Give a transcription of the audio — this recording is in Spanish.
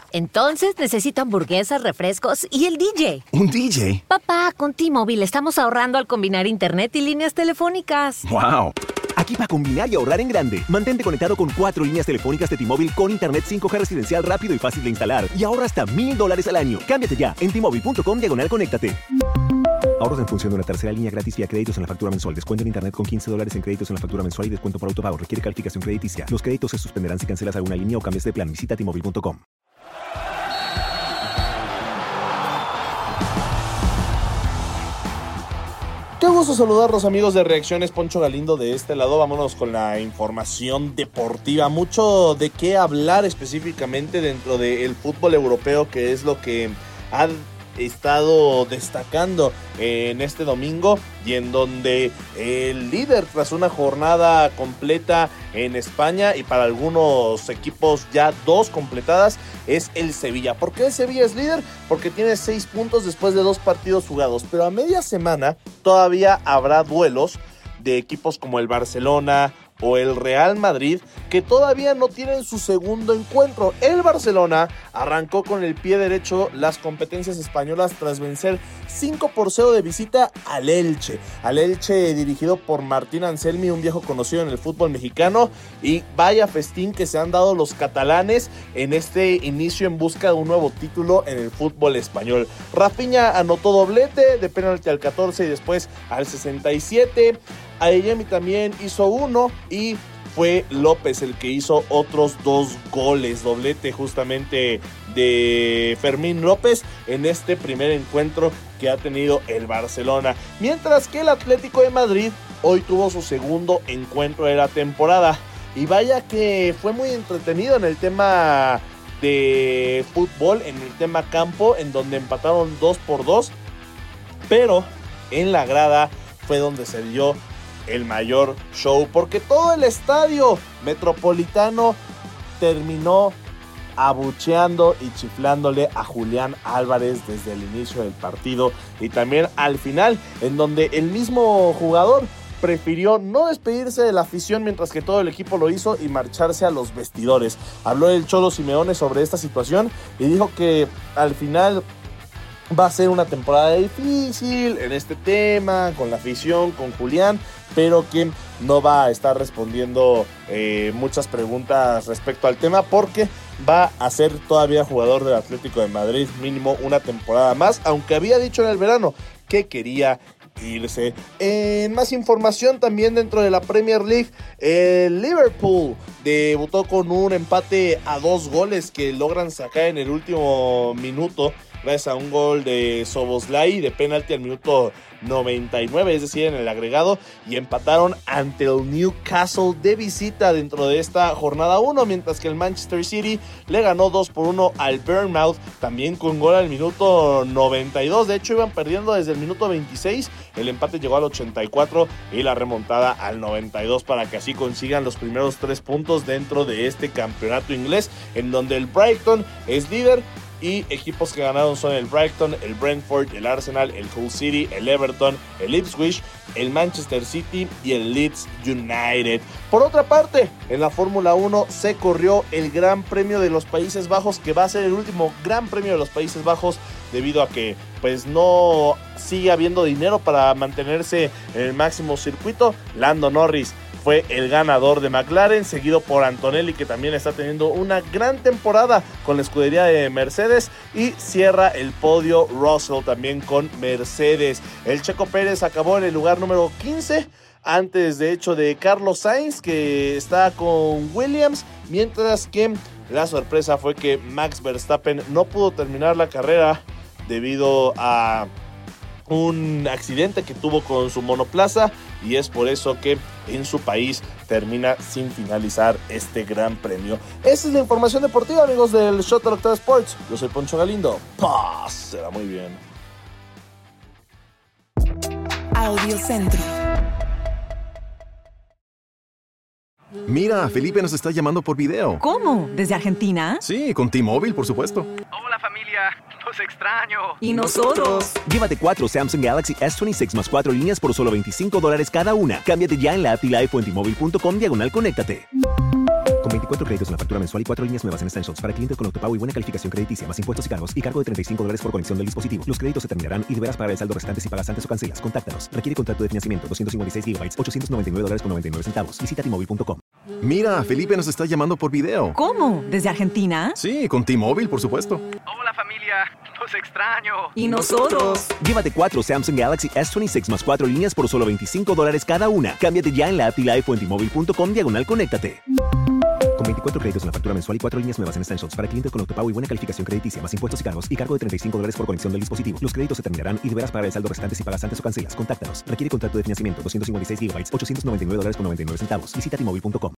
Entonces necesito hamburguesas, refrescos y el DJ. ¿Un DJ? Papá, con T-Mobile estamos ahorrando al combinar internet y líneas telefónicas. ¡Wow! Aquí para combinar y ahorrar en grande. Mantente conectado con 4 líneas telefónicas de T-Mobile con internet 5G residencial rápido y fácil de instalar. Y ahorra hasta $1,000 al año. Cámbiate ya en T-Mobile.com/conéctate. Ahorros en función de una tercera línea gratis vía créditos en la factura mensual. Descuento en internet con $15 en créditos en la factura mensual y descuento por autopago. Requiere calificación crediticia. Los créditos se suspenderán si cancelas alguna línea o cambias de plan. Visita T-Mobile.com. Qué gusto saludarlos, amigos de Reacciones. Poncho Galindo de este lado. Vámonos con la información deportiva. Mucho de qué hablar específicamente dentro del fútbol europeo, que es lo que ha estado destacando en este domingo y en donde el líder tras una jornada completa en España y para algunos equipos ya 2 completadas es el Sevilla. ¿Por qué el Sevilla es líder? Porque tiene 6 puntos después de 2 partidos jugados, pero a media semana todavía habrá duelos de equipos como el Barcelona o el Real Madrid, que todavía no tienen su segundo encuentro. El Barcelona arrancó con el pie derecho las competencias españolas tras vencer 5-0 de visita al Elche. Al Elche dirigido por Martín Anselmi, un viejo conocido en el fútbol mexicano, y vaya festín que se han dado los catalanes en este inicio en busca de un nuevo título en el fútbol español. Rafinha anotó doblete de penalti al 14 y después al 67. Adeyemi también hizo 1 y fue López el que hizo otros 2 goles. Doblete justamente de Fermín López en este primer encuentro que ha tenido el Barcelona. Mientras que el Atlético de Madrid hoy tuvo su segundo encuentro de la temporada. Y vaya que fue muy entretenido en el tema de fútbol, en el tema campo, en donde empataron 2-2. Pero en la grada fue donde se dio el mayor show, porque todo el estadio metropolitano terminó abucheando y chiflándole a Julián Álvarez desde el inicio del partido y también al final, en donde el mismo jugador prefirió no despedirse de la afición mientras que todo el equipo lo hizo y marcharse a los vestidores. Habló el Cholo Simeone sobre esta situación y dijo que al final va a ser una temporada difícil en este tema, con la afición, con Julián, pero que no va a estar respondiendo muchas preguntas respecto al tema porque va a ser todavía jugador del Atlético de Madrid mínimo una temporada más, aunque había dicho en el verano que quería irse. En más información también dentro de la Premier League, el Liverpool debutó con un empate a 2 goles que logran sacar en el último minuto gracias a un gol de Szoboszlai de penalti al minuto 99, es decir, en el agregado, y empataron ante el Newcastle de visita dentro de esta jornada 1, mientras que el Manchester City le ganó 2-1 al Bournemouth, también con gol al minuto 92, de hecho iban perdiendo desde el minuto 26, el empate llegó al 84 y la remontada al 92 para que así consigan los primeros 3 puntos dentro de este campeonato inglés, en donde el Brighton es líder. Y equipos que ganaron son el Brighton, el Brentford, el Arsenal, el Hull City, el Everton, el Ipswich, el Manchester City y el Leeds United. Por otra parte, en la Fórmula 1 se corrió el Gran Premio de los Países Bajos, que va a ser el último Gran Premio de los Países Bajos debido a que pues no sigue habiendo dinero para mantenerse en el máximo circuito. Lando Norris fue el ganador de McLaren, seguido por Antonelli, que también está teniendo una gran temporada con la escudería de Mercedes, y cierra el podio Russell también con Mercedes. El Checo Pérez acabó en el lugar número 15, antes de hecho de Carlos Sainz, que está con Williams, mientras que la sorpresa fue que Max Verstappen no pudo terminar la carrera debido a un accidente que tuvo con su monoplaza, y es por eso que en su país termina sin finalizar este gran premio. Esa es la información deportiva, amigos del Shot de Octava Sports. Yo soy Poncho Galindo. Será muy bien. Audio Centro. Mira, Felipe nos está llamando por video. ¿Cómo? ¿Desde Argentina? Sí, con T-Mobile, por supuesto. Hola familia, los extraño. ¿Y nosotros? Llévate 4 Samsung Galaxy S26 más 4 líneas por solo $25 cada una. Cámbiate ya en la app y la app en T-Mobile.com/conéctate. Con 24 créditos en la factura mensual y 4 líneas nuevas en Essentials para clientes con autopago y buena calificación crediticia, más impuestos y cargos y cargo de $35 por conexión del dispositivo. Los créditos se terminarán y deberás pagar el saldo restante si pagas antes o cancelas. Contáctanos. Requiere contrato de financiamiento. 256 GB, $899.99. Visita T-Mobile.com. Mira, Felipe nos está llamando por video. ¿Cómo? ¿Desde Argentina? Sí, con T-Mobile, por supuesto. Hola familia, los extraño. ¿Y nosotros? Llévate 4 Samsung Galaxy S26 más 4 líneas por solo $25 cada una. Cámbiate ya en la app T-Life o en T-Mobile.com/conéctate. Con 24 créditos en la factura mensual y 4 líneas nuevas en Essentials para clientes con autopago y buena calificación crediticia, más impuestos y cargos y cargo de $35 por conexión del dispositivo. Los créditos se terminarán y deberás pagar el saldo restante si pagas antes o cancelas. Contáctanos. Requiere contrato de financiamiento. 256 GB, $899.99. Visita T-Mobile.com.